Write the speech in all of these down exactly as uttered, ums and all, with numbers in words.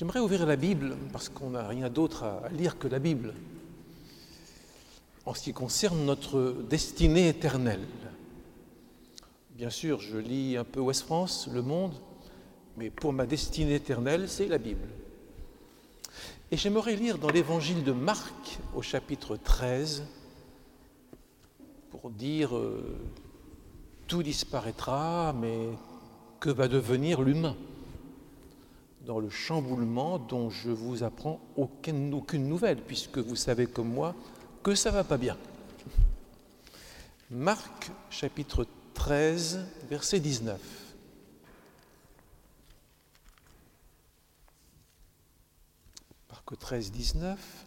J'aimerais ouvrir la Bible, parce qu'on n'a rien d'autre à lire que la Bible, en ce qui concerne notre destinée éternelle. Bien sûr, je lis un peu Ouest France, Le Monde, mais pour ma destinée éternelle, c'est la Bible. Et j'aimerais lire dans l'évangile de Marc, au chapitre treize, pour dire euh, tout disparaîtra, mais que va devenir l'humain dans le chamboulement dont je vous apprends aucune, aucune nouvelle, puisque vous savez comme moi que ça ne va pas bien. Marc, chapitre treize, verset dix-neuf. Marc treize, dix-neuf.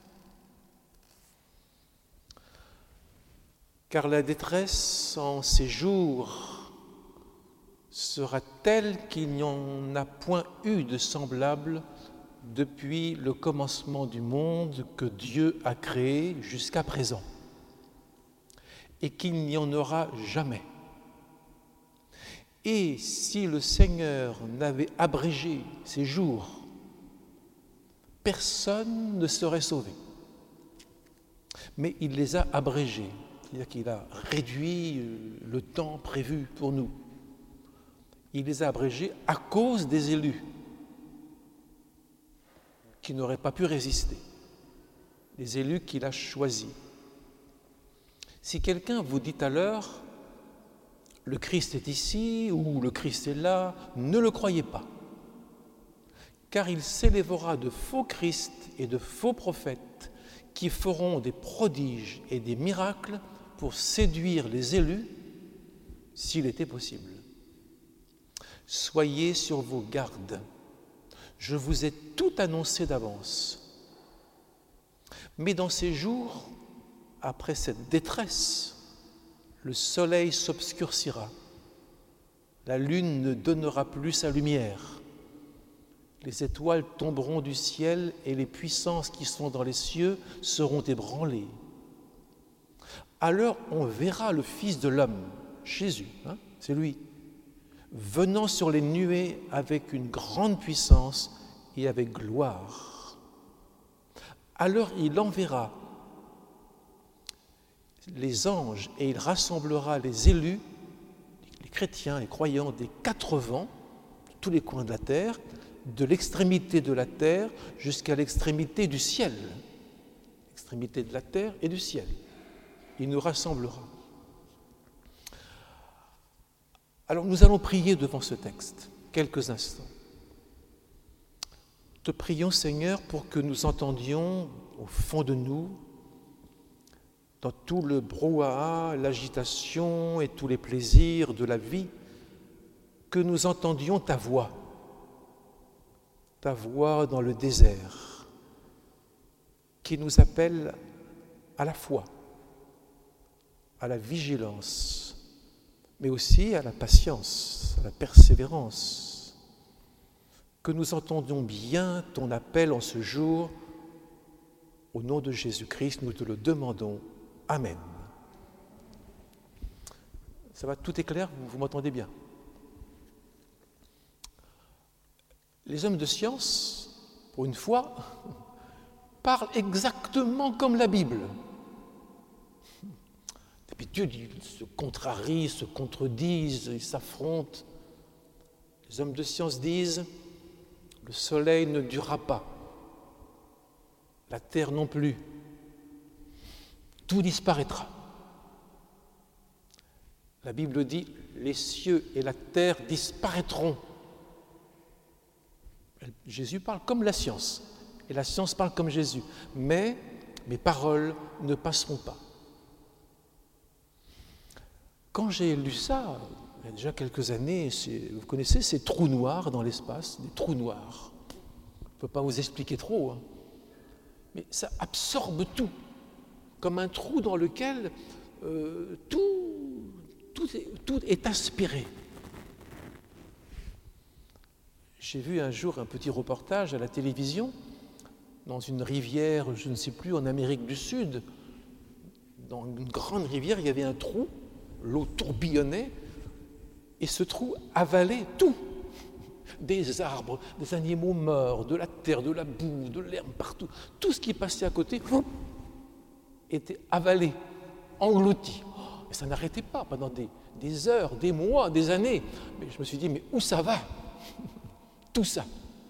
Car la détresse en ces jours sera telle qu'il n'y en a point eu de semblable depuis le commencement du monde que Dieu a créé jusqu'à présent, et qu'il n'y en aura jamais. Et si le Seigneur n'avait abrégé ces jours, personne ne serait sauvé. Mais il les a abrégés, c'est-à-dire qu'il a réduit le temps prévu pour nous. Il les a abrégés à cause des élus qui n'auraient pas pu résister, les élus qu'il a choisis. Si quelqu'un vous dit à l'heure « le Christ est ici » ou « le Christ est là », ne le croyez pas, car il s'élèvera de faux Christ et de faux prophètes qui feront des prodiges et des miracles pour séduire les élus s'il était possible. Soyez sur vos gardes. Je vous ai tout annoncé d'avance. Mais dans ces jours, après cette détresse, le soleil s'obscurcira, la lune ne donnera plus sa lumière, les étoiles tomberont du ciel et les puissances qui sont dans les cieux seront ébranlées. Alors on verra le Fils de l'homme, Jésus, hein, c'est lui, venant sur les nuées avec une grande puissance et avec gloire. Alors il enverra les anges et il rassemblera les élus, les chrétiens, les croyants des quatre vents, de tous les coins de la terre, de l'extrémité de la terre jusqu'à l'extrémité du ciel. L'extrémité de la terre et du ciel. Il nous rassemblera. Alors nous allons prier devant ce texte, quelques instants. Te prions, Seigneur, pour que nous entendions au fond de nous, dans tout le brouhaha, l'agitation et tous les plaisirs de la vie, que nous entendions ta voix, ta voix dans le désert, qui nous appelle à la foi, à la vigilance, mais aussi à la patience, à la persévérance. Que nous entendions bien ton appel en ce jour. Au nom de Jésus-Christ, nous te le demandons. Amen. Ça va, tout est clair? Vous, vous m'entendez bien? Les hommes de science, pour une fois, parlent exactement comme la Bible. D'habitude, ils se contrarient, se contredisent, ils s'affrontent. Les hommes de science disent « le soleil ne durera pas, la terre non plus, tout disparaîtra ». La Bible dit « les cieux et la terre disparaîtront ». Jésus parle comme la science, et la science parle comme Jésus, mais mes paroles ne passeront pas. Quand j'ai lu ça, il y a déjà quelques années, vous connaissez ces trous noirs dans l'espace, des trous noirs. Je ne peux pas vous expliquer trop, hein. Mais ça absorbe tout, comme un trou dans lequel euh, tout, tout, est, tout est aspiré. J'ai vu un jour un petit reportage à la télévision, dans une rivière, je ne sais plus, en Amérique du Sud. Dans une grande rivière, il y avait un trou, l'eau tourbillonnait, et ce trou avalait tout. des arbres, des animaux morts, de la terre, de la boue, de l'herbe partout. Tout ce qui passait à côté était avalé, englouti. Oh, et ça n'arrêtait pas pendant des, des heures, des mois, des années. Mais je me suis dit, mais où ça va? Tout ça.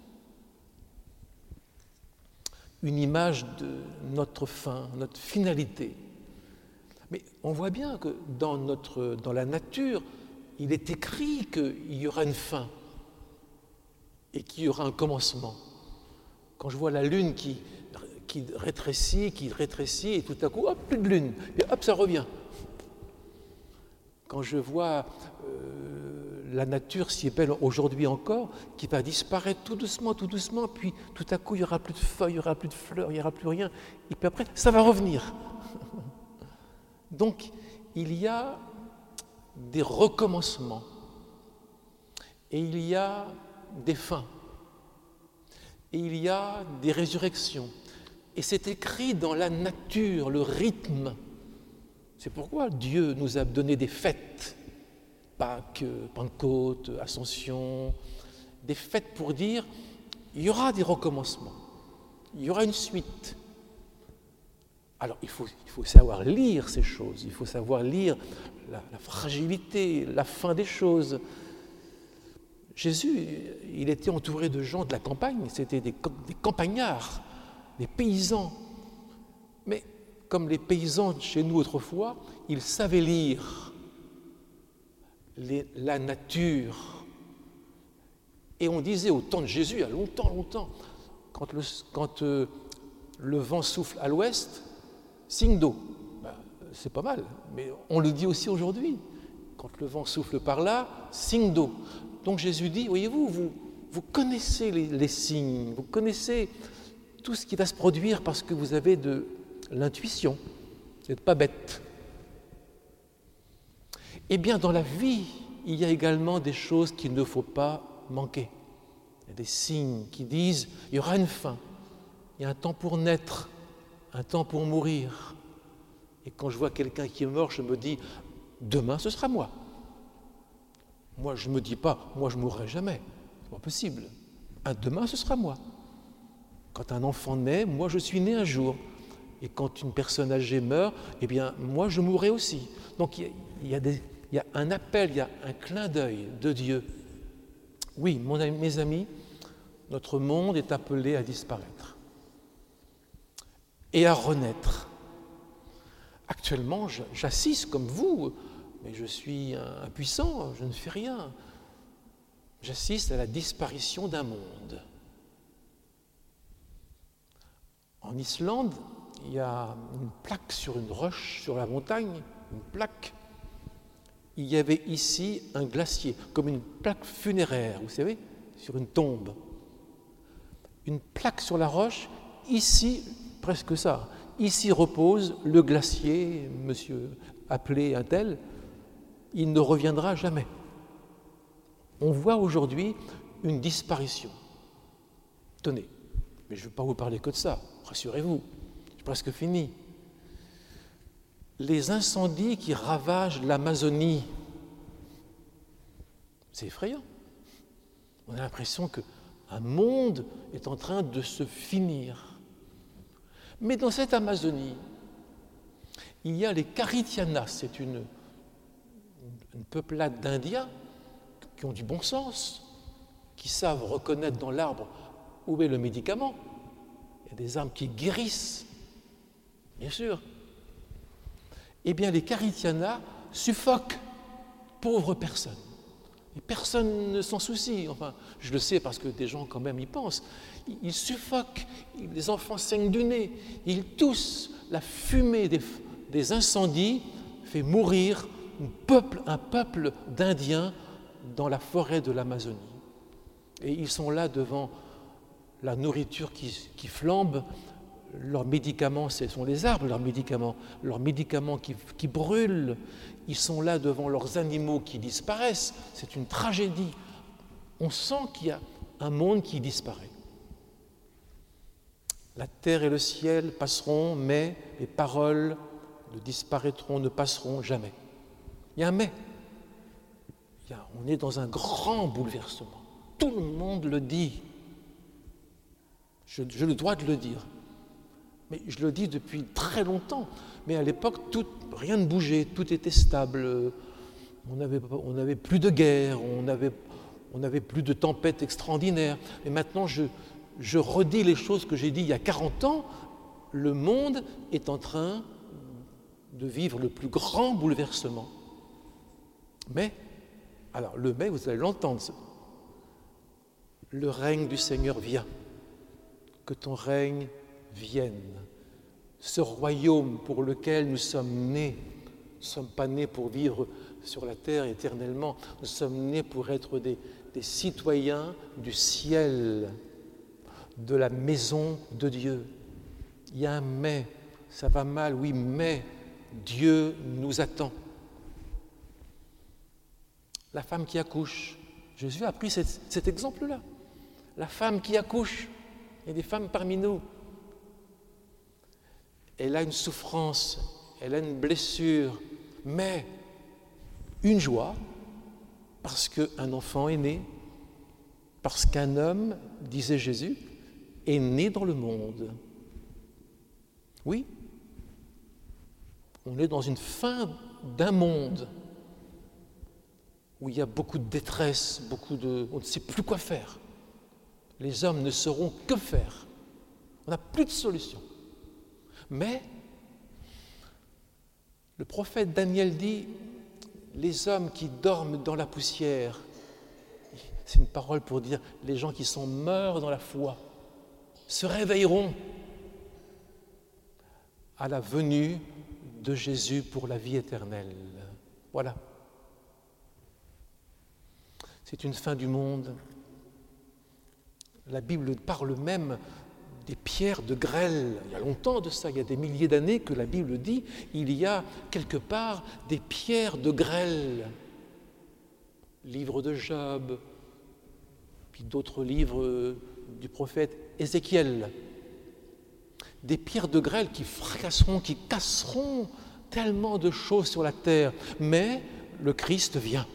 Une image de notre fin, notre finalité. Mais on voit bien que dans, notre, dans la nature, il est écrit qu'il y aura une fin et qu'il y aura un commencement. Quand je vois la lune qui, qui rétrécit, qui rétrécit, et tout à coup, hop, plus de lune, et hop, ça revient. Quand je vois euh, la nature si belle aujourd'hui encore, qui va disparaître tout doucement, tout doucement, puis tout à coup, il n'y aura plus de feuilles, il n'y aura plus de fleurs, il n'y aura plus rien, et puis après, ça va revenir. Donc, il y a des recommencements et il y a des fins et il y a des résurrections. Et c'est écrit dans la nature, le rythme. C'est pourquoi Dieu nous a donné des fêtes, Pâques, Pentecôte, Ascension, des fêtes pour dire il y aura des recommencements, il y aura une suite. Alors, il faut, il faut savoir lire ces choses, il faut savoir lire la, la fragilité, la fin des choses. Jésus, il était entouré de gens de la campagne, c'était des, des campagnards, des paysans. Mais comme les paysans chez nous autrefois, ils savaient lire les, la nature. Et on disait au temps de Jésus, il y a longtemps, longtemps, quand le, quand, euh, le vent souffle à l'ouest, signe d'eau, ben, c'est pas mal, mais on le dit aussi aujourd'hui. Quand le vent souffle par là, signe d'eau. Donc Jésus dit, voyez-vous, vous, vous connaissez les, les signes, vous connaissez tout ce qui va se produire parce que vous avez de l'intuition, vous n'êtes pas bête. Eh bien, dans la vie, il y a également des choses qu'il ne faut pas manquer. Il y a des signes qui disent, il y aura une fin, il y a un temps pour naître, un temps pour mourir. Et quand je vois quelqu'un qui est mort, je me dis, demain ce sera moi. Moi, je ne me dis pas, moi je ne mourrai jamais. C'est pas possible. Un demain ce sera moi. Quand un enfant naît, moi je suis né un jour. Et quand une personne âgée meurt, eh bien moi je mourrai aussi. Donc il y a, il y a, des, il y a un appel, il y a un clin d'œil de Dieu. Oui, mon, mes amis, notre monde est appelé à disparaître et à renaître. Actuellement, j'assiste comme vous, mais je suis impuissant, je ne fais rien. J'assiste à la disparition d'un monde. En Islande, il y a une plaque sur une roche, sur la montagne, une plaque. Il y avait ici un glacier, comme une plaque funéraire, vous savez, sur une tombe. Une plaque sur la roche, ici, presque ça. Ici repose le glacier, monsieur appelé un tel, il ne reviendra jamais. On voit aujourd'hui une disparition. Tenez, mais je ne veux pas vous parler que de ça, rassurez-vous, c'est presque fini. Les incendies qui ravagent l'Amazonie, c'est effrayant. On a l'impression qu'un monde est en train de se finir. Mais dans cette Amazonie, il y a les Caritianas, c'est une, une peuplade d'Indiens qui ont du bon sens, qui savent reconnaître dans l'arbre où est le médicament. Il y a des arbres qui guérissent, bien sûr. Eh bien, les Caritianas suffoquent pauvres personnes. Et personne ne s'en soucie. Enfin, je le sais parce que des gens quand même y pensent. Ils suffoquent, les enfants saignent du nez, ils toussent. La fumée des, des incendies fait mourir un peuple, un peuple d'Indiens dans la forêt de l'Amazonie. Et ils sont là devant la nourriture qui, qui flambe. Leurs médicaments, ce sont les arbres, leurs médicaments, leurs médicaments qui, qui brûlent. Ils sont là devant leurs animaux qui disparaissent. C'est une tragédie. On sent qu'il y a un monde qui disparaît. La terre et le ciel passeront, mais les paroles ne disparaîtront, ne passeront jamais. Il y a un mais. Il y a, on est dans un grand bouleversement. Tout le monde le dit. Je, je le dois de le dire. Mais je le dis depuis très longtemps. Mais à l'époque, tout, rien ne bougeait, tout était stable. On n'avait on n'avait plus de guerre, on n'avait on n'avait plus de tempêtes extraordinaires. Et maintenant, je, je redis les choses que j'ai dites il y a quarante ans. Le monde est en train de vivre le plus grand bouleversement. Mais, alors le mais, vous allez l'entendre, le règne du Seigneur vient. Que ton règne vienne. Ce royaume pour lequel nous sommes nés, nous ne sommes pas nés pour vivre sur la terre éternellement, nous sommes nés pour être des, des citoyens du ciel, de la maison de Dieu. Il y a un mais, ça va mal, oui, mais Dieu nous attend. La femme qui accouche, Jésus a pris cet, cet exemple-là. La femme qui accouche, il y a des femmes parmi nous. Elle a une souffrance, elle a une blessure, mais une joie, parce qu'un enfant est né, parce qu'un homme, disait Jésus, est né dans le monde. Oui, on est dans une fin d'un monde où il y a beaucoup de détresse, beaucoup de... on ne sait plus quoi faire. Les hommes ne sauront que faire. On n'a plus de solution. Mais le prophète Daniel dit, les hommes qui dorment dans la poussière, c'est une parole pour dire les gens qui sont morts dans la foi, se réveilleront à la venue de Jésus pour la vie éternelle. Voilà. C'est une fin du monde. La Bible parle même des pierres de grêle. Il y a longtemps de ça, il y a des milliers d'années que la Bible dit il y a quelque part des pierres de grêle. Livre de Job, puis d'autres livres du prophète Ézéchiel. Des pierres de grêle qui fracasseront, qui casseront tellement de choses sur la terre. Mais le Christ vient.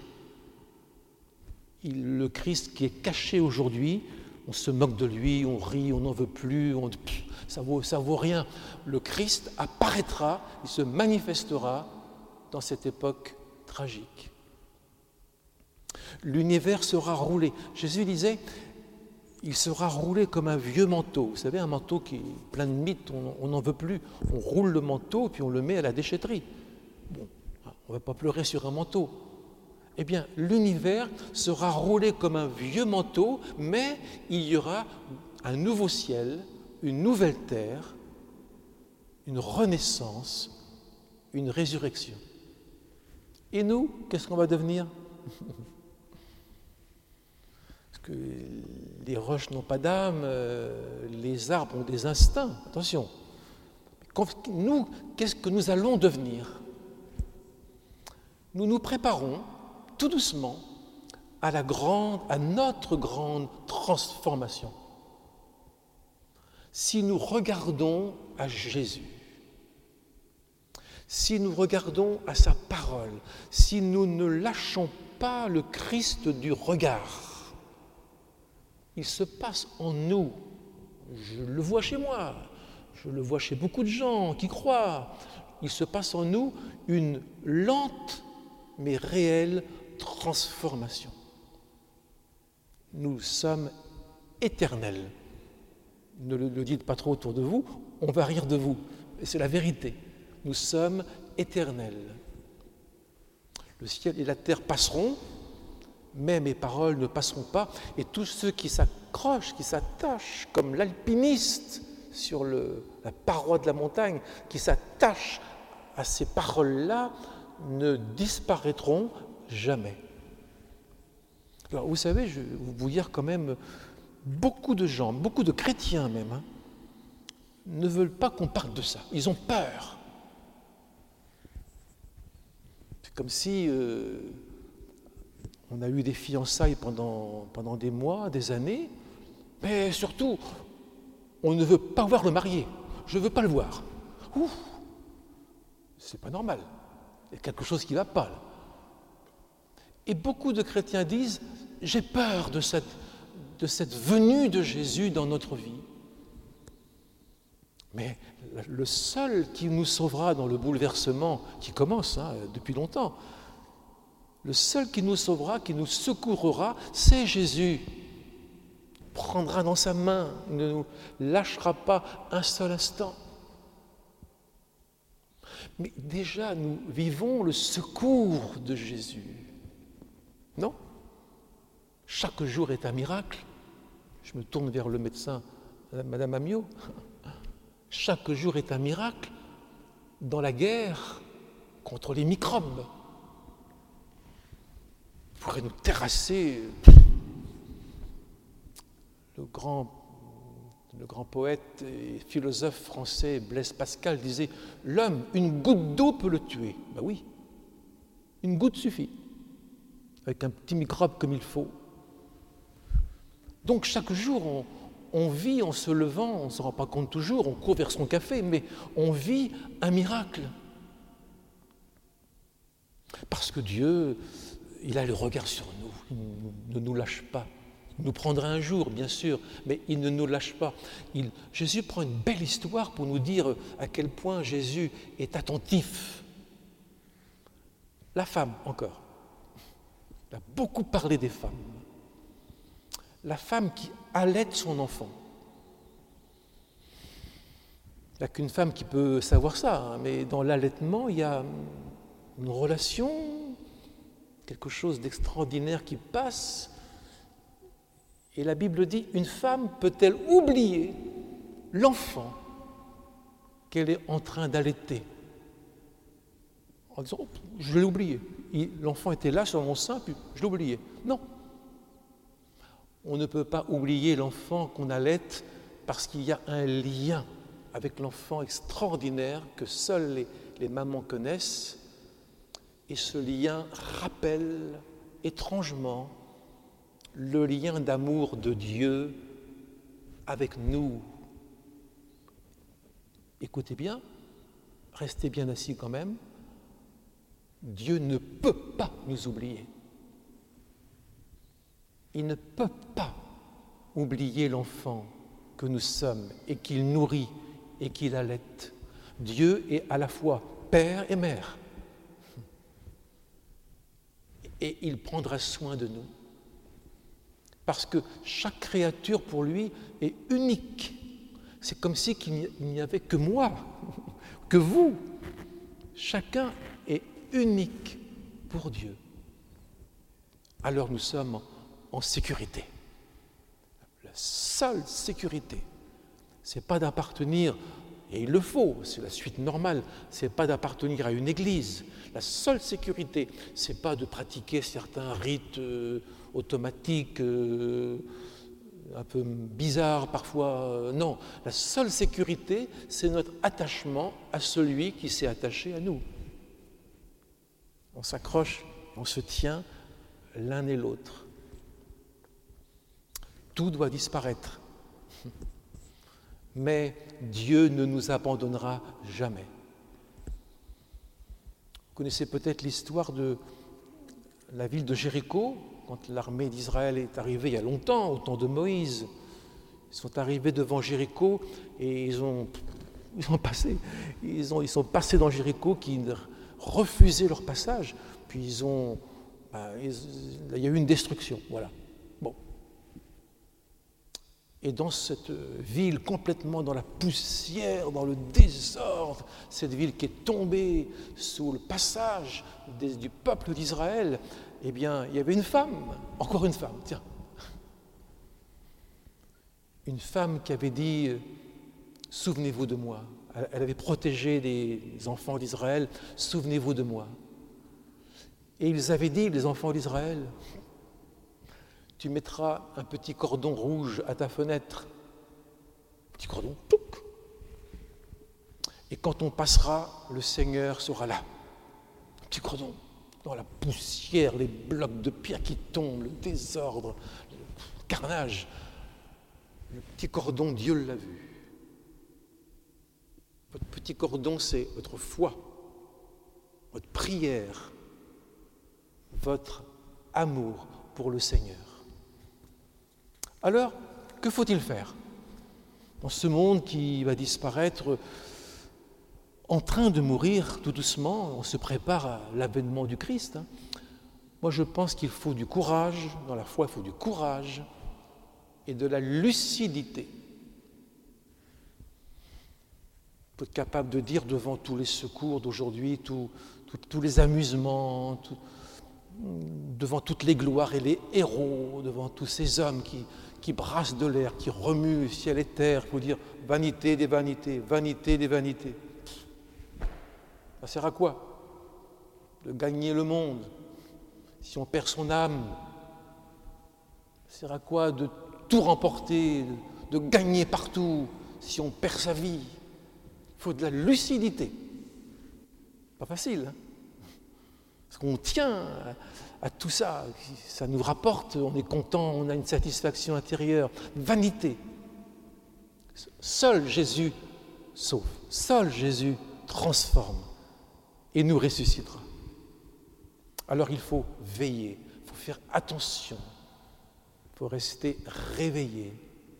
Il, le Christ qui est caché aujourd'hui, on se moque de lui, on rit, on n'en veut plus, on, pff, ça vaut, ça vaut rien. Le Christ apparaîtra, il se manifestera dans cette époque tragique. L'univers sera roulé. Jésus disait, il sera roulé comme un vieux manteau. Vous savez, un manteau qui est plein de mythes, on n'en veut plus. On roule le manteau, puis on le met à la déchetterie. Bon, on ne va pas pleurer sur un manteau. Eh bien, l'univers sera roulé comme un vieux manteau, mais il y aura un nouveau ciel, une nouvelle terre, une renaissance, une résurrection. Et nous, qu'est-ce qu'on va devenir ? Parce que les roches n'ont pas d'âme, les arbres ont des instincts. Attention. Nous, qu'est-ce que nous allons devenir ? Nous nous préparons tout doucement à la grande, à notre grande transformation. Si nous regardons à Jésus, si nous regardons à sa parole, si nous ne lâchons pas le Christ du regard, il se passe en nous, je le vois chez moi, je le vois chez beaucoup de gens qui croient, il se passe en nous une lente mais réelle transformation. Nous sommes éternels. Ne le, le dites pas trop autour de vous, on va rire de vous. Et c'est la vérité. Nous sommes éternels. Le ciel et la terre passeront, mais mes paroles ne passeront pas. Et tous ceux qui s'accrochent, qui s'attachent, comme l'alpiniste sur le, la paroi de la montagne, qui s'attachent à ces paroles-là, ne disparaîtront jamais. Alors, vous savez, je vais vous dire quand même, beaucoup de gens, beaucoup de chrétiens même, hein, ne veulent pas qu'on parle de ça. Ils ont peur. C'est comme si euh, on a eu des fiançailles pendant, pendant des mois, des années, mais surtout, on ne veut pas voir le marié. Je ne veux pas le voir. Ouf, c'est pas normal. Il y a quelque chose qui ne va pas là. Et beaucoup de chrétiens disent, j'ai peur de cette, de cette venue de Jésus dans notre vie. Mais le seul qui nous sauvera dans le bouleversement qui commence hein, depuis longtemps, le seul qui nous sauvera, qui nous secourra, c'est Jésus. Il prendra dans sa main, il ne nous lâchera pas un seul instant. Mais déjà, nous vivons le secours de Jésus. Non ? Chaque jour est un miracle. Je me tourne vers le médecin, Madame Amiot. Chaque jour est un miracle dans la guerre contre les microbes. Il pourrait nous terrasser. Le grand, le grand poète et philosophe français Blaise Pascal disait « L'homme, une goutte d'eau peut le tuer. » Ben oui, une goutte suffit, avec un petit microbe comme il faut. Donc chaque jour, on, on vit en se levant, on ne se rend pas compte toujours, on court vers son café, mais on vit un miracle. Parce que Dieu, il a le regard sur nous, il ne nous lâche pas. Il nous prendra un jour, bien sûr, mais il ne nous lâche pas. Il, Jésus prend une belle histoire pour nous dire à quel point Jésus est attentif. La femme, encore. Il a beaucoup parlé des femmes. La femme qui allaite son enfant. Il n'y a qu'une femme qui peut savoir ça, hein, mais dans l'allaitement, il y a une relation, quelque chose d'extraordinaire qui passe. Et la Bible dit, une femme peut-elle oublier l'enfant qu'elle est en train d'allaiter ? En disant, oh, je l'ai oublié. L'enfant était là sur mon sein, puis je l'ai oublié. Non. On ne peut pas oublier l'enfant qu'on allaite parce qu'il y a un lien avec l'enfant extraordinaire que seules les, les mamans connaissent. Et ce lien rappelle étrangement le lien d'amour de Dieu avec nous. Écoutez bien, restez bien assis quand même. Dieu ne peut pas nous oublier. Il ne peut pas oublier l'enfant que nous sommes et qu'il nourrit et qu'il allaite. Dieu est à la fois père et mère. Et il prendra soin de nous. Parce que chaque créature pour lui est unique. C'est comme si qu'il n'y avait que moi, que vous. Chacun est unique pour Dieu. Alors nous sommes en sécurité. La seule sécurité, c'est pas d'appartenir, et il le faut, c'est la suite normale, c'est pas d'appartenir à une église. La seule sécurité, c'est pas de pratiquer certains rites euh, automatiques, euh, un peu bizarres parfois. Euh, non, la seule sécurité, c'est notre attachement à celui qui s'est attaché à nous. On s'accroche, on se tient l'un et l'autre. Tout doit disparaître. Mais Dieu ne nous abandonnera jamais. Vous connaissez peut-être l'histoire de la ville de Jéricho, quand l'armée d'Israël est arrivée il y a longtemps, au temps de Moïse. Ils sont arrivés devant Jéricho et ils ont, ils ont passé, ils, ont, ils sont passés dans Jéricho qui refusaient leur passage, puis ils ont, ben, ils, il y a eu une destruction, voilà. Bon. Et dans cette ville complètement dans la poussière, dans le désordre, cette ville qui est tombée sous le passage des, du peuple d'Israël, eh bien, il y avait une femme, encore une femme, tiens. Une femme qui avait dit « Souvenez-vous de moi ». Elle avait protégé des enfants d'Israël, « Souvenez-vous de moi ». Et ils avaient dit, les enfants d'Israël, tu mettras un petit cordon rouge à ta fenêtre. Petit cordon, touc. Et quand on passera, le Seigneur sera là. Petit cordon, dans la poussière, les blocs de pierre qui tombent, le désordre, le carnage. Le petit cordon, Dieu l'a vu. Votre petit cordon, c'est votre foi, votre prière, votre amour pour le Seigneur. Alors, que faut-il faire dans ce monde qui va disparaître, en train de mourir tout doucement? On se prépare à l'avènement du Christ. Hein. Moi, je pense qu'il faut du courage. Dans la foi, il faut du courage et de la lucidité. Il faut être capable de dire devant tous les secours d'aujourd'hui, tout, tout, tous les amusements, tout, devant toutes les gloires et les héros, devant tous ces hommes qui, qui brassent de l'air, qui remuent ciel et terre, pour dire vanité des vanités, vanité des vanités. Ça sert à quoi? De gagner le monde si on perd son âme. Ça sert à quoi de tout remporter, de gagner partout si on perd sa vie? Il faut de la lucidité. Pas facile, hein? Parce qu'on tient à, à tout ça, ça nous rapporte, on est content, on a une satisfaction intérieure. Vanité. Seul Jésus sauve, seul Jésus transforme et nous ressuscitera. Alors il faut veiller, il faut faire attention, il faut rester réveillé.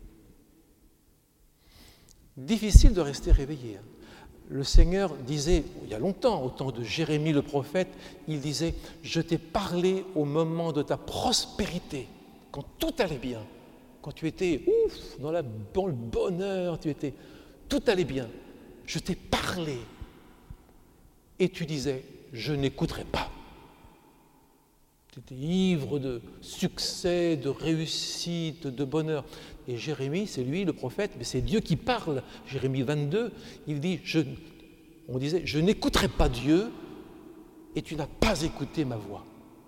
Difficile de rester réveillé. Le Seigneur disait, il y a longtemps, au temps de Jérémie le prophète, il disait « Je t'ai parlé au moment de ta prospérité, quand tout allait bien, quand tu étais ouf, dans, la, dans le bonheur, tu étais, tout allait bien. Je t'ai parlé. » Et tu disais « Je n'écouterai pas. » Tu étais ivre de succès, de réussite, de bonheur. Et Jérémie, c'est lui le prophète, mais c'est Dieu qui parle. Jérémie vingt-deux, il dit, je, on disait, je n'écouterai pas Dieu et tu n'as pas écouté ma voix.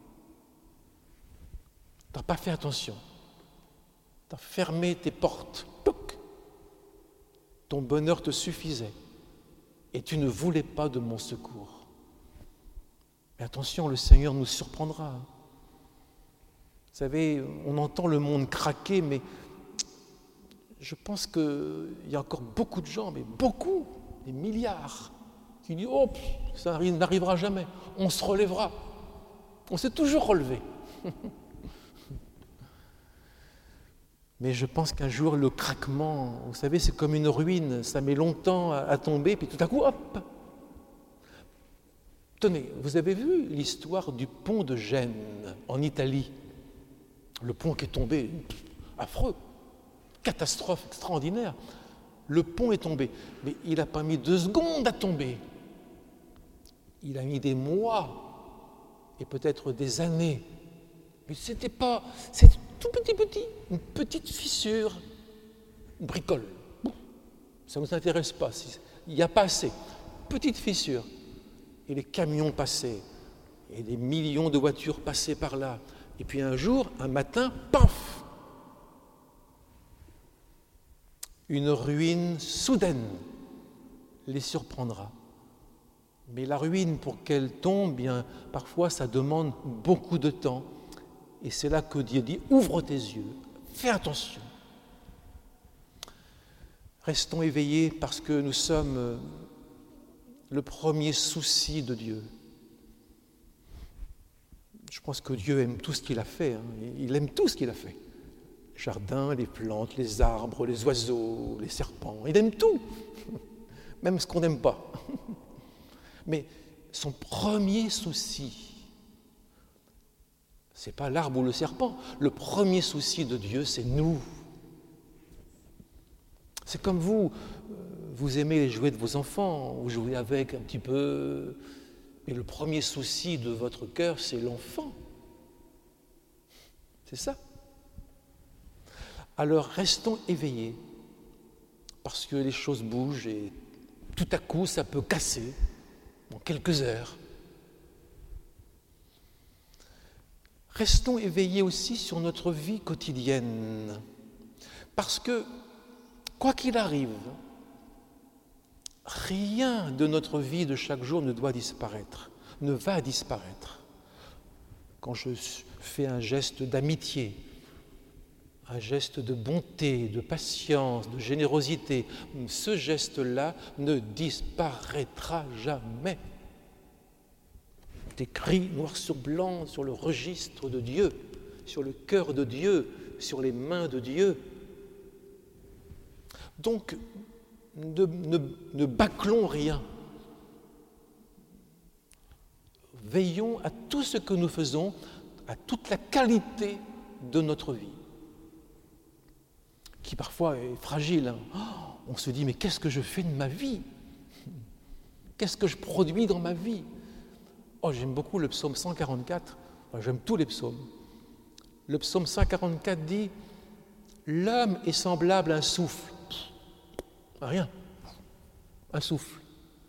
Tu n'as pas fait attention. Tu as fermé tes portes. Pouc. Ton bonheur te suffisait et tu ne voulais pas de mon secours. Mais attention, le Seigneur nous surprendra. Vous savez, on entend le monde craquer, mais je pense qu'il y a encore beaucoup de gens, mais beaucoup, des milliards, qui disent « Oh, ça n'arrivera jamais, on se relèvera. » On s'est toujours relevé. Mais je pense qu'un jour, le craquement, vous savez, c'est comme une ruine, ça met longtemps à, à tomber, puis tout à coup, hop! Tenez, vous avez vu l'histoire du pont de Gênes, en Italie? Le pont qui est tombé, affreux. Catastrophe extraordinaire. Le pont est tombé, mais il n'a pas mis deux secondes à tomber. Il a mis des mois et peut-être des années. Mais c'était pas, c'est tout petit petit, une petite fissure, une bricole. Ça ne vous intéresse pas, il n'y a pas assez. Petite fissure. Et les camions passaient, et des millions de voitures passaient par là. Et puis un jour, un matin, paf! Une ruine soudaine les surprendra. Mais la ruine, pour qu'elle tombe, bien, parfois ça demande beaucoup de temps. Et c'est là que Dieu dit, ouvre tes yeux, fais attention. Restons éveillés parce que nous sommes le premier souci de Dieu. Je pense que Dieu aime tout ce qu'il a fait. Hein. Il aime tout ce qu'il a fait. Les jardins, les plantes, les arbres, les oiseaux, les serpents. Il aime tout, même ce qu'on n'aime pas. Mais son premier souci, ce n'est pas l'arbre ou le serpent. Le premier souci de Dieu, c'est nous. C'est comme vous, vous aimez les jouets de vos enfants, vous jouez avec un petit peu, mais le premier souci de votre cœur, c'est l'enfant. C'est ça. Alors restons éveillés, parce que les choses bougent et tout à coup ça peut casser en quelques heures. Restons éveillés aussi sur notre vie quotidienne, parce que quoi qu'il arrive, rien de notre vie de chaque jour ne doit disparaître, ne va disparaître. Quand je fais un geste d'amitié, un geste de bonté, de patience, de générosité, ce geste-là ne disparaîtra jamais. C'est écrit noir sur blanc sur le registre de Dieu, sur le cœur de Dieu, sur les mains de Dieu. Donc, ne, ne, ne bâclons rien. Veillons à tout ce que nous faisons, à toute la qualité de notre vie, qui parfois est fragile. Hein. Oh, on se dit, mais qu'est-ce que je fais de ma vie? Qu'est-ce que je produis dans ma vie? Oh, j'aime beaucoup le psaume cent quarante-quatre. Enfin, j'aime tous les psaumes. Le psaume cent quarante-quatre dit « L'homme est semblable à un souffle. » Rien. Un souffle.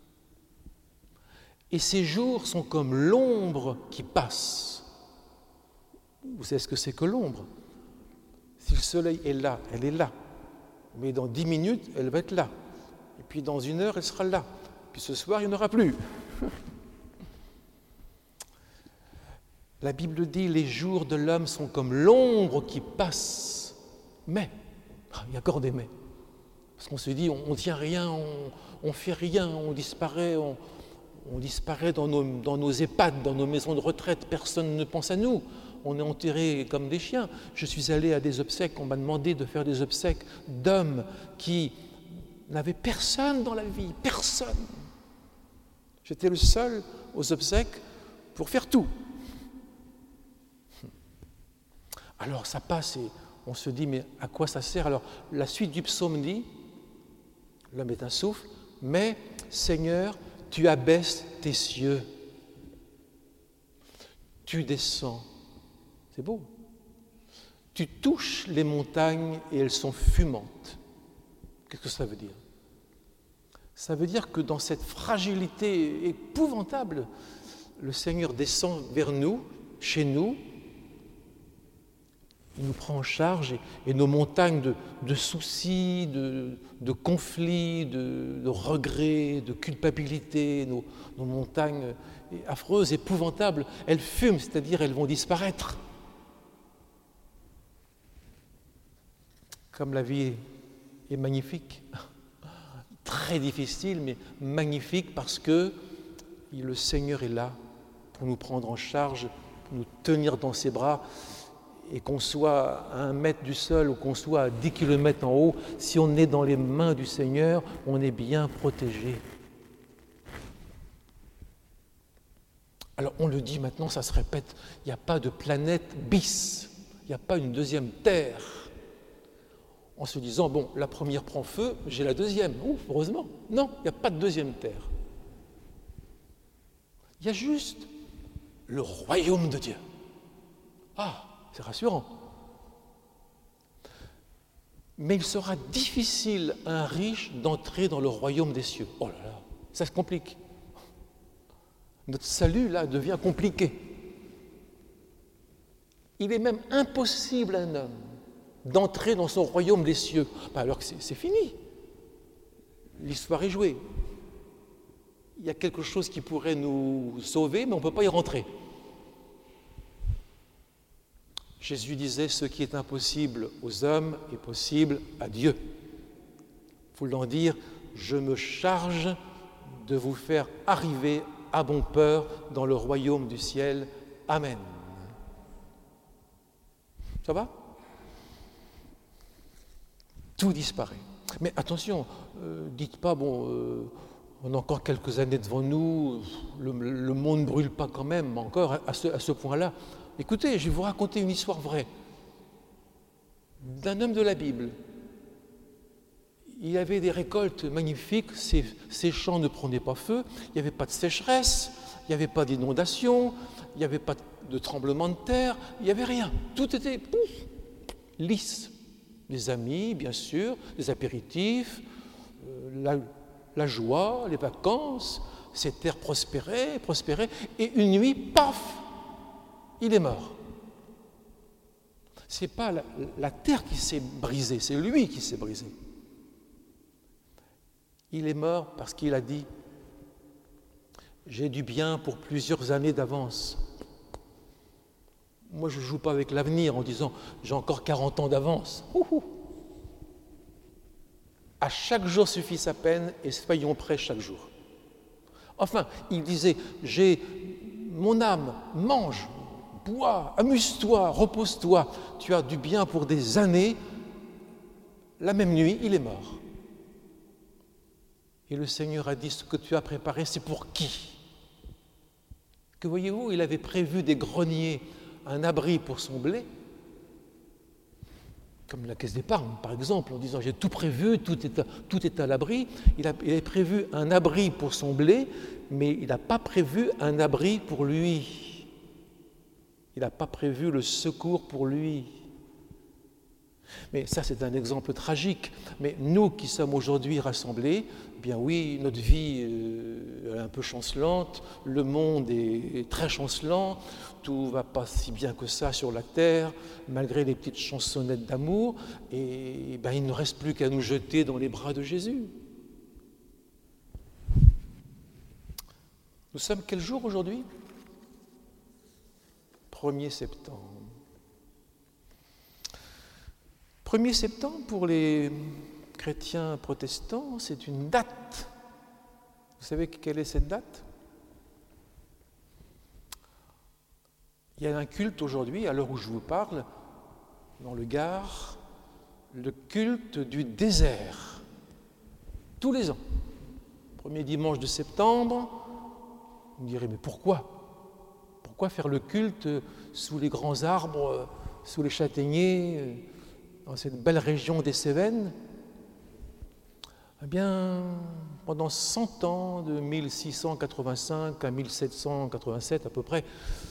Et ses jours sont comme l'ombre qui passe. Vous savez ce que c'est que l'ombre? Si le soleil est là, elle est là. Mais dans dix minutes, elle va être là. Et puis dans une heure, elle sera là. Puis ce soir, il n'y en aura plus. La Bible dit « Les jours de l'homme sont comme l'ombre qui passe. » Mais, il y a encore des mais. Parce qu'on se dit, on ne tient rien, on ne fait rien, on disparaît, on, on disparaît dans nos, dans nos EHPAD, dans nos maisons de retraite, personne ne pense à nous. On est enterrés comme des chiens. Je suis allé à des obsèques, on m'a demandé de faire des obsèques d'hommes qui n'avaient personne dans la vie, personne. J'étais le seul aux obsèques pour faire tout. Alors ça passe et on se dit, mais à quoi ça sert? Alors la suite du psaume dit, l'homme est un souffle, mais Seigneur, tu abaisses tes cieux, tu descends. C'est beau. Tu touches les montagnes et elles sont fumantes. Qu'est-ce que ça veut dire? Ça veut dire que dans cette fragilité épouvantable, le Seigneur descend vers nous, chez nous, il nous prend en charge et, et nos montagnes de, de soucis, de, de conflits, de, de regrets, de culpabilité, nos, nos montagnes affreuses, épouvantables, elles fument, c'est-à-dire elles vont disparaître. Comme la vie est, est magnifique, très difficile, mais magnifique parce que le Seigneur est là pour nous prendre en charge, pour nous tenir dans ses bras. Et qu'on soit à un mètre du sol ou qu'on soit à dix kilomètres en haut, si on est dans les mains du Seigneur, on est bien protégé. Alors on le dit maintenant, ça se répète, il n'y a pas de planète bis, il n'y a pas une deuxième terre. En se disant, bon, la première prend feu, j'ai la deuxième. Ouf, heureusement. Non, il n'y a pas de deuxième terre. Il y a juste le royaume de Dieu. Ah, c'est rassurant. Mais il sera difficile à un riche d'entrer dans le royaume des cieux. Oh là là, ça se complique. Notre salut, là, devient compliqué. Il est même impossible à un homme d'entrer dans son royaume des cieux. Ben alors que c'est, c'est fini. L'histoire est jouée. Il y a quelque chose qui pourrait nous sauver, mais on ne peut pas y rentrer. Jésus disait, ce qui est impossible aux hommes est possible à Dieu. Voulant dire, je me charge de vous faire arriver à bon port dans le royaume du ciel. Amen. Ça va? Tout disparaît. Mais attention, euh, dites pas, bon, euh, on a encore quelques années devant nous, le, le monde ne brûle pas quand même, encore à ce, à ce point-là. Écoutez, je vais vous raconter une histoire vraie d'un homme de la Bible. Il avait des récoltes magnifiques, ses, ses champs ne prenaient pas feu, il n'y avait pas de sécheresse, il n'y avait pas d'inondation, il n'y avait pas de tremblement de terre, il n'y avait rien. Tout était pouf, lisse. Les amis, bien sûr, les apéritifs, euh, la, la joie, les vacances, ces terres prospéraient, prospéraient, et une nuit, paf, il est mort. Ce n'est pas la, la terre qui s'est brisée, c'est lui qui s'est brisé. Il est mort parce qu'il a dit « J'ai du bien pour plusieurs années d'avance ». Moi, je ne joue pas avec l'avenir en disant « J'ai encore quarante ans d'avance ». À chaque jour suffit sa peine et soyons prêts chaque jour. Enfin, il disait « J'ai mon âme, mange ». bois, amuse-toi, repose-toi. Tu as du bien pour des années. La même nuit, il est mort. Et le Seigneur a dit, ce que tu as préparé, c'est pour qui? Que voyez-vous, il avait prévu des greniers, un abri pour son blé, comme la caisse d'épargne, par exemple, en disant j'ai tout prévu, tout est à, tout est à l'abri. Il, a, il avait prévu un abri pour son blé, mais il n'a pas prévu un abri pour lui. Il n'a pas prévu le secours pour lui. Mais ça, c'est un exemple tragique. Mais nous qui sommes aujourd'hui rassemblés, eh bien oui, notre vie est un peu chancelante, le monde est très chancelant, tout ne va pas si bien que ça sur la terre, malgré les petites chansonnettes d'amour, et ben, il ne reste plus qu'à nous jeter dans les bras de Jésus. Nous sommes quel jour aujourd'hui ? premier septembre. premier septembre, pour les chrétiens protestants, c'est une date. Vous savez quelle est cette date ? Il y a un culte aujourd'hui, à l'heure où je vous parle, dans le Gard, le culte du désert, tous les ans. Premier dimanche de septembre, vous me direz, mais pourquoi ? Pourquoi faire le culte sous les grands arbres, sous les châtaigniers, dans cette belle région des Cévennes ? Eh bien, pendant cent ans, de mille six cent quatre-vingt-cinq à mille sept cent quatre-vingt-sept à peu près,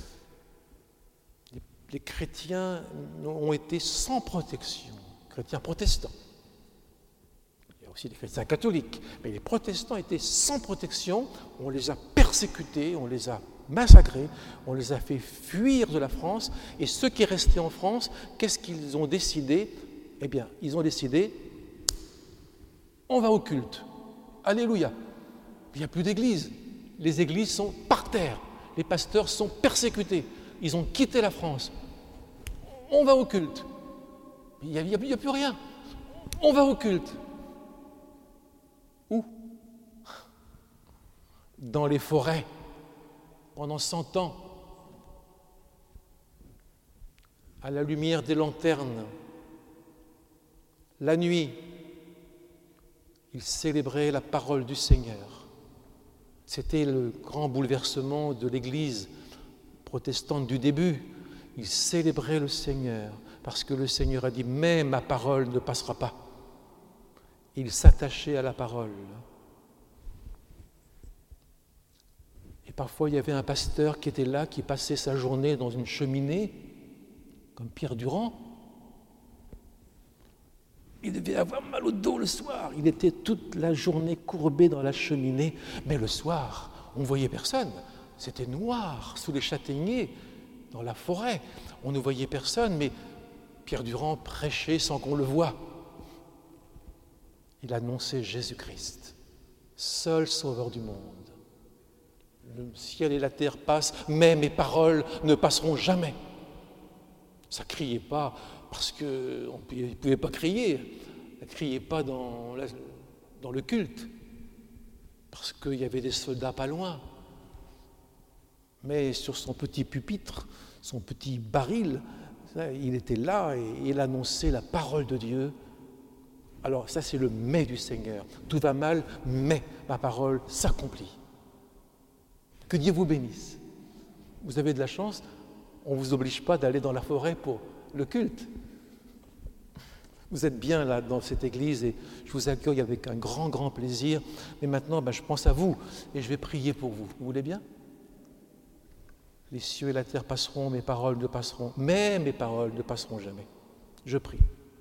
les, les chrétiens ont été sans protection, chrétiens protestants. Il y a aussi des chrétiens catholiques, mais les protestants étaient sans protection, on les a persécutés, on les a massacrés, on les a fait fuir de la France, et ceux qui restaient en France, qu'est-ce qu'ils ont décidé ? Eh bien, ils ont décidé, on va au culte. Alléluia. Il n'y a plus d'église. Les églises sont par terre. Les pasteurs sont persécutés. Ils ont quitté la France. On va au culte. Il n'y a, il y a plus rien. On va au culte. Où ? Dans les forêts. Pendant cent ans. À la lumière des lanternes. La nuit. Ils célébraient la parole du Seigneur. C'était le grand bouleversement de l'Église protestante du début. Ils célébraient le Seigneur parce que le Seigneur a dit « mais ma parole ne passera pas ». Ils s'attachaient à la parole. Et parfois, il y avait un pasteur qui était là, qui passait sa journée dans une cheminée, comme Pierre Durand. Il devait avoir mal au dos le soir. Il était toute la journée courbé dans la cheminée. Mais le soir, on ne voyait personne. C'était noir, sous les châtaigniers, dans la forêt. On ne voyait personne, mais Pierre Durand prêchait sans qu'on le voie. Il annonçait Jésus-Christ, seul sauveur du monde. Le ciel et la terre passent, mais mes paroles ne passeront jamais. Ça ne criait pas parce qu'on ne pouvait pas crier. Ça ne criait pas dans, la, dans le culte parce qu'il y avait des soldats pas loin. Mais sur son petit pupitre, son petit baril, il était là et il annonçait la parole de Dieu. Alors ça, c'est le « mais » du Seigneur. Tout va mal, mais ma parole s'accomplit. Que Dieu vous bénisse. Vous avez de la chance, on ne vous oblige pas d'aller dans la forêt pour le culte. Vous êtes bien là dans cette église et je vous accueille avec un grand, grand plaisir. Mais maintenant, ben, je pense à vous et je vais prier pour vous. Vous voulez bien ? Les cieux et la terre passeront, mes paroles ne passeront, mais mes paroles ne passeront jamais. Je prie.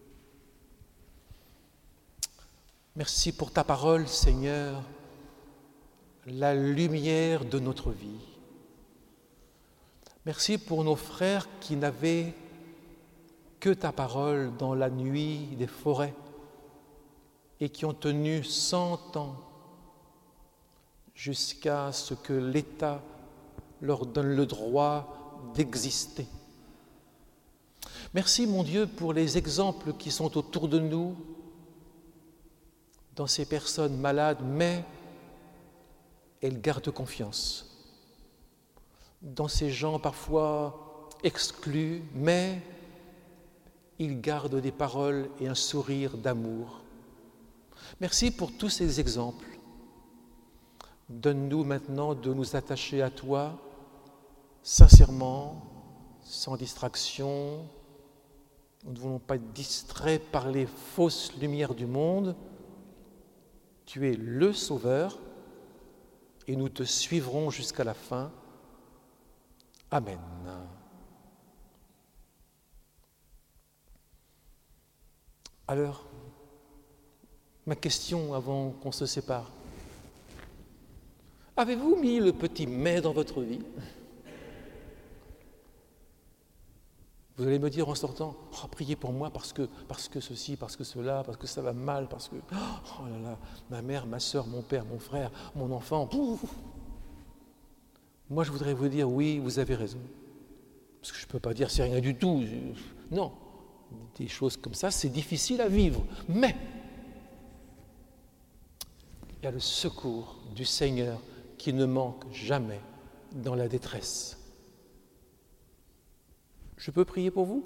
Merci pour ta parole, Seigneur, la lumière de notre vie. Merci pour nos frères qui n'avaient que ta parole dans la nuit des forêts et qui ont tenu cent ans jusqu'à ce que l'État leur donne le droit d'exister. Merci, mon Dieu, pour les exemples qui sont autour de nous, dans ces personnes malades, mais elles gardent confiance. Dans ces gens parfois exclu, mais il garde des paroles et un sourire d'amour. Merci pour tous ces exemples. Donne-nous maintenant de nous attacher à toi sincèrement, sans distraction. Nous ne voulons pas être distraits par les fausses lumières du monde. Tu es le Sauveur et nous te suivrons jusqu'à la fin. Amen. Alors, ma question avant qu'on se sépare. Avez-vous mis le petit mais dans votre vie? Vous allez me dire en sortant, oh, priez pour moi parce que, parce que ceci, parce que cela, parce que ça va mal, parce que, oh là là, ma mère, ma soeur, mon père, mon frère, mon enfant. Pouf. Moi, je voudrais vous dire, oui, vous avez raison. Parce que je ne peux pas dire c'est rien du tout. Non, des choses comme ça, c'est difficile à vivre. Mais il y a le secours du Seigneur qui ne manque jamais dans la détresse. Je peux prier pour vous?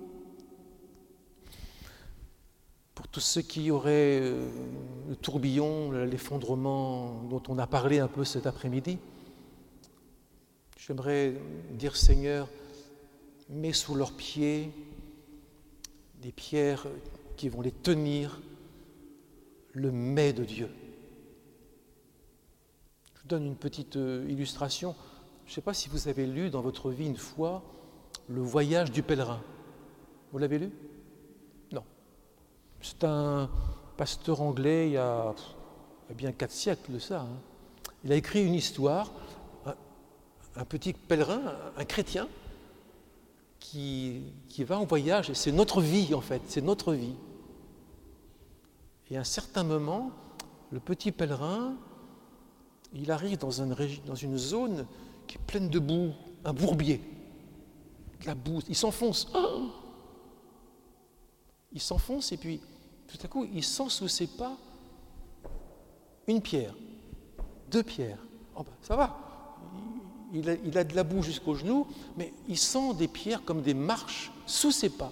Pour tous ceux qui auraient euh, le tourbillon, l'effondrement dont on a parlé un peu cet après-midi, j'aimerais dire, Seigneur, mets sous leurs pieds des pierres qui vont les tenir, le mais de Dieu. Je vous donne une petite euh, illustration. Je ne sais pas si vous avez lu dans votre vie une fois Le voyage du pèlerin. Vous l'avez lu? Non. C'est un pasteur anglais il y a, il y a bien quatre siècles de ça. Hein. Il a écrit une histoire, un, un petit pèlerin, un, un chrétien, qui, qui va en voyage, et c'est notre vie en fait, c'est notre vie. Et à un certain moment, le petit pèlerin, il arrive dans une, dans une zone qui est pleine de boue, un bourbier. De la boue, il s'enfonce. Oh, il s'enfonce et puis tout à coup, il sent sous ses pas une pierre, deux pierres. Oh ben, ça va, il a, il a de la boue jusqu'aux genoux, mais il sent des pierres comme des marches sous ses pas.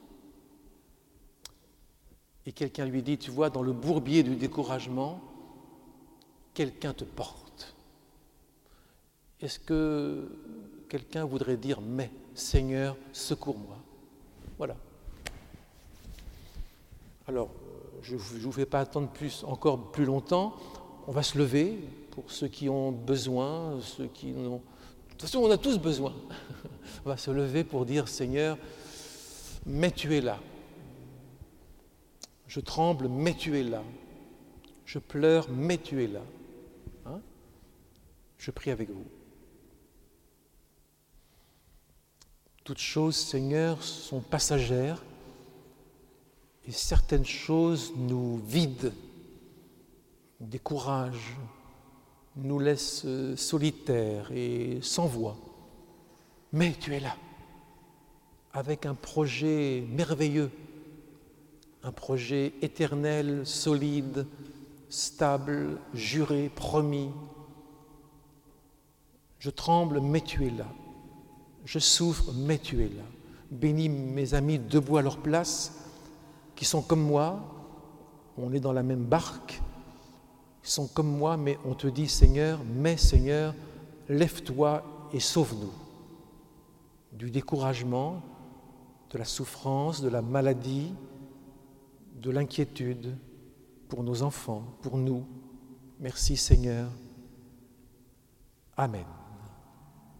Et quelqu'un lui dit, tu vois, dans le bourbier du découragement, quelqu'un te porte. Est-ce que quelqu'un voudrait dire, mais Seigneur, secours-moi. Voilà. Alors, je ne vous fais pas attendre plus, encore plus longtemps. On va se lever pour ceux qui ont besoin, ceux qui n'ont... De toute façon, on a tous besoin. On va se lever pour dire, Seigneur, mais tu es là. Je tremble, mais tu es là. Je pleure, mais tu es là. Hein? Je prie avec vous. Toutes choses, Seigneur, sont passagères et certaines choses nous vident, nous découragent, nous laissent solitaires et sans voix. Mais tu es là, avec un projet merveilleux, un projet éternel, solide, stable, juré, promis. Je tremble, mais tu es là. Je souffre, mais tu es là. Bénis mes amis debout à leur place, qui sont comme moi, on est dans la même barque, ils sont comme moi, mais on te dit, Seigneur, mais Seigneur, lève-toi et sauve-nous du découragement, de la souffrance, de la maladie, de l'inquiétude pour nos enfants, pour nous. Merci Seigneur. Amen.